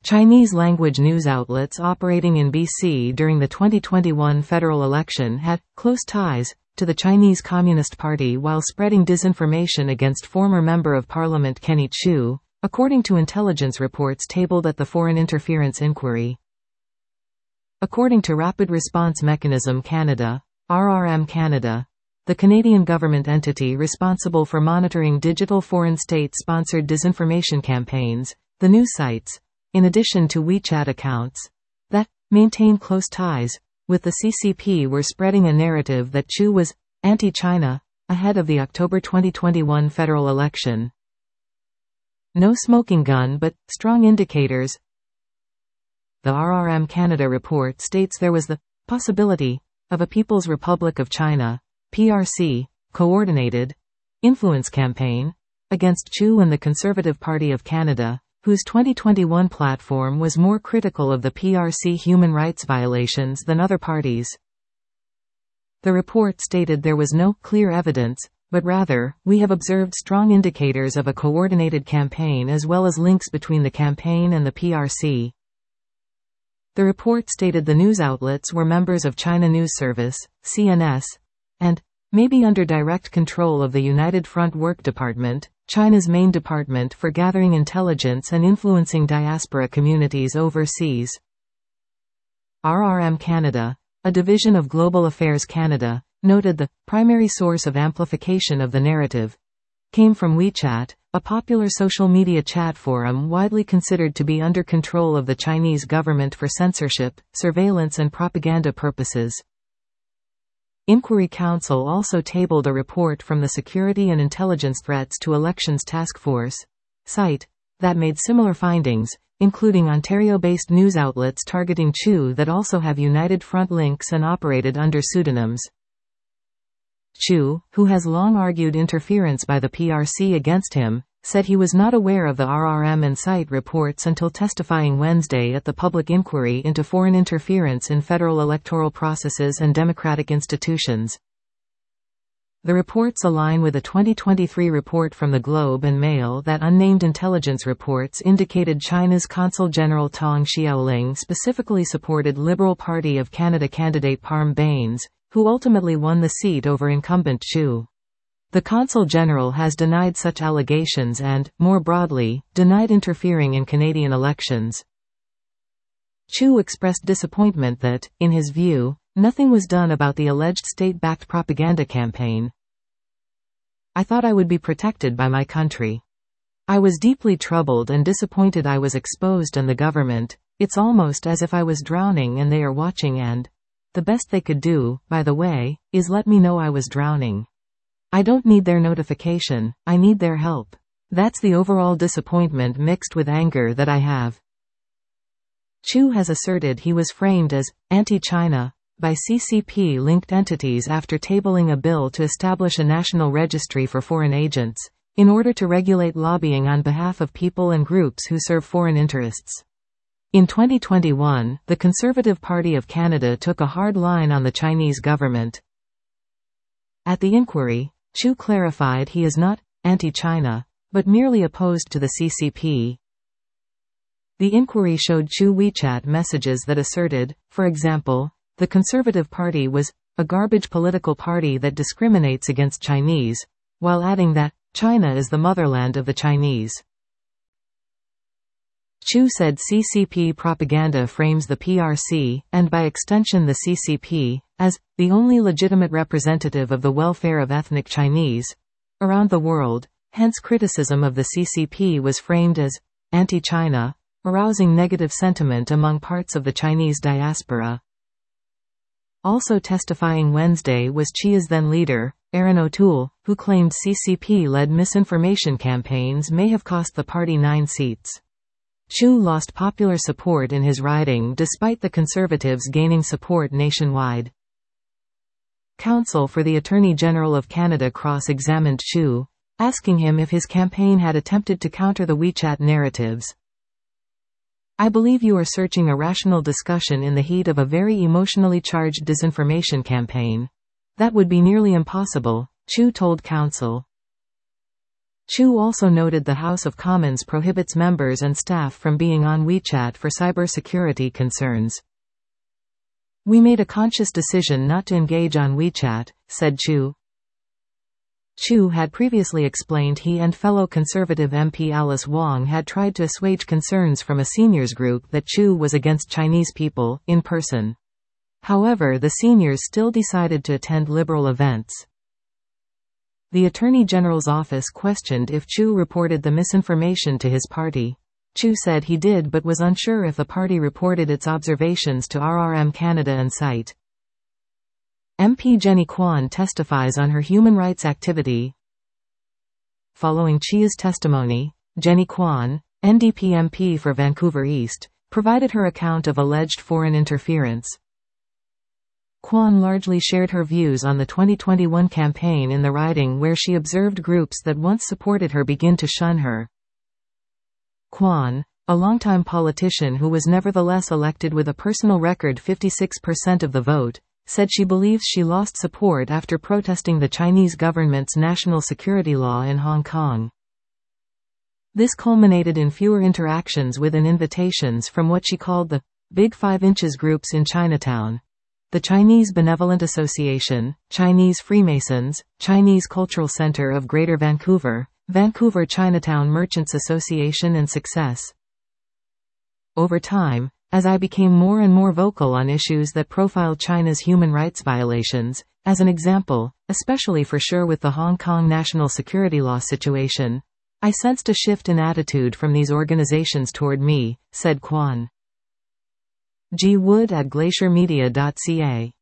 Chinese-language news outlets operating in BC during the 2021 federal election had close ties to the Chinese Communist Party while spreading disinformation against former Member of Parliament Kenny Chiu, according to intelligence reports tabled at the Foreign Interference Inquiry. According to Rapid Response Mechanism Canada, RRM Canada, the Canadian government entity responsible for monitoring digital foreign state-sponsored disinformation campaigns, the news sites, in addition to WeChat accounts, that maintain close ties with the CCP were spreading a narrative that Chiu was anti-China ahead of the October 2021 federal election. No smoking gun but strong indicators. The RRM Canada report states there was the possibility of a People's Republic of China, PRC, coordinated influence campaign against Chiu and the Conservative Party of Canada, whose 2021 platform was more critical of the PRC human rights violations than other parties. The report stated there was no clear evidence, but rather, we have observed strong indicators of a coordinated campaign as well as links between the campaign and the PRC. The report stated the news outlets were members of China News Service, CNS, and may be under direct control of the United Front Work Department, China's main department for gathering intelligence and influencing diaspora communities overseas. RRM Canada, a division of Global Affairs Canada, noted the primary source of amplification of the narrative came from WeChat, a popular social media chat forum widely considered to be under control of the Chinese government for censorship, surveillance and propaganda purposes. Inquiry Council also tabled a report from the Security and Intelligence Threats to Elections Task Force site that made similar findings, including Ontario-based news outlets targeting Chiu that also have United Front links and operated under pseudonyms. Chiu, who has long argued interference by the PRC against him, said he was not aware of the RRM and site reports until testifying Wednesday at the public inquiry into foreign interference in federal electoral processes and democratic institutions. The reports align with a 2023 report from the Globe and Mail that unnamed intelligence reports indicated China's Consul General Tong Xiaoling specifically supported Liberal Party of Canada candidate Parm Bains, who ultimately won the seat over incumbent Chiu. The Consul General has denied such allegations and, more broadly, denied interfering in Canadian elections. Chiu expressed disappointment that, in his view, nothing was done about the alleged state-backed propaganda campaign. I thought I would be protected by my country. I was deeply troubled and disappointed I was exposed and the government, it's almost as if I was drowning and they are watching and the best they could do, by the way, is let me know I was drowning. I don't need their notification, I need their help. That's the overall disappointment mixed with anger that I have. Chiu has asserted he was framed as anti-China by CCP-linked entities after tabling a bill to establish a national registry for foreign agents, in order to regulate lobbying on behalf of people and groups who serve foreign interests. In 2021, the Conservative Party of Canada took a hard line on the Chinese government. At the inquiry, Chiu clarified he is not anti-China, but merely opposed to the CCP. The inquiry showed Chiu WeChat messages that asserted, for example, the Conservative Party was a garbage political party that discriminates against Chinese, while adding that China is the motherland of the Chinese. Chiu said CCP propaganda frames the PRC, and by extension the CCP, as the only legitimate representative of the welfare of ethnic Chinese around the world, hence criticism of the CCP was framed as anti-China, arousing negative sentiment among parts of the Chinese diaspora. Also testifying Wednesday was Chia's then leader, Erin O'Toole, who claimed CCP-led misinformation campaigns may have cost the party 9 seats. Chiu lost popular support in his riding despite the Conservatives gaining support nationwide. Counsel for the Attorney General of Canada cross-examined Chiu, asking him if his campaign had attempted to counter the WeChat narratives. I believe you are searching a rational discussion in the heat of a very emotionally charged disinformation campaign. That would be nearly impossible, Chiu told counsel. Chu also noted the House of Commons prohibits members and staff from being on WeChat for cybersecurity concerns. "We made a conscious decision not to engage on WeChat," said Chu. Chu had previously explained he and fellow Conservative MP Alice Wong had tried to assuage concerns from a seniors group that Chu was against Chinese people, in person. However, the seniors still decided to attend Liberal events. The Attorney General's office questioned if Chu reported the misinformation to his party. Chu said he did but was unsure if the party reported its observations to RRM Canada and CITE. MP Jenny Kwan testifies on her human rights activity. Following Chia's testimony, Jenny Kwan, NDP MP for Vancouver East, provided her account of alleged foreign interference. Kwan largely shared her views on the 2021 campaign in the riding, where she observed groups that once supported her begin to shun her. Kwan, a longtime politician who was nevertheless elected with a personal record 56% of the vote, said she believes she lost support after protesting the Chinese government's national security law in Hong Kong. This culminated in fewer interactions with and invitations from what she called the Big 5 Inches groups in Chinatown: the Chinese Benevolent Association, Chinese Freemasons, Chinese Cultural Center of Greater Vancouver, Vancouver Chinatown Merchants Association and Success. Over time, as I became more and more vocal on issues that profile China's human rights violations, as an example, especially for sure with the Hong Kong national security law situation, I sensed a shift in attitude from these organizations toward me, said Kwan. G. Wood at glaciermedia.ca